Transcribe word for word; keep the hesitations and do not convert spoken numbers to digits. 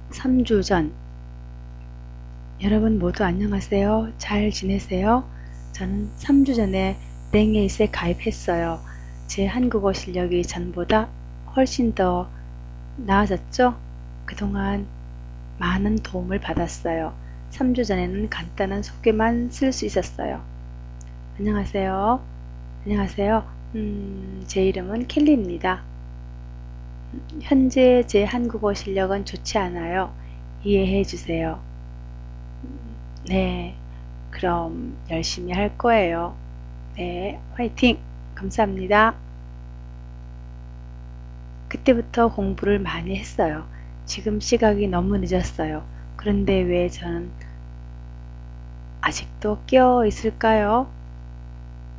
삼 주 전. 여러분 모두 안녕하세요. 잘 지내세요? 저는 삼 주 전에 랭에잇에 가입했어요. 제 한국어 실력이 전보다 훨씬 더 나아졌죠? 그동안 많은 도움을 받았어요. 삼 주 전에는 간단한 소개만 쓸 수 있었어요. 안녕하세요. 안녕하세요. 음, 제 이름은 켈리입니다. 현재 제 한국어 실력은 좋지 않아요. 이해해 주세요. 네, 그럼 열심히 할 거예요. 네, 화이팅! 감사합니다. 그때부터 공부를 많이 했어요. 지금 시각이 너무 늦었어요. 그런데 왜 저는 아직도 깨어 있을까요?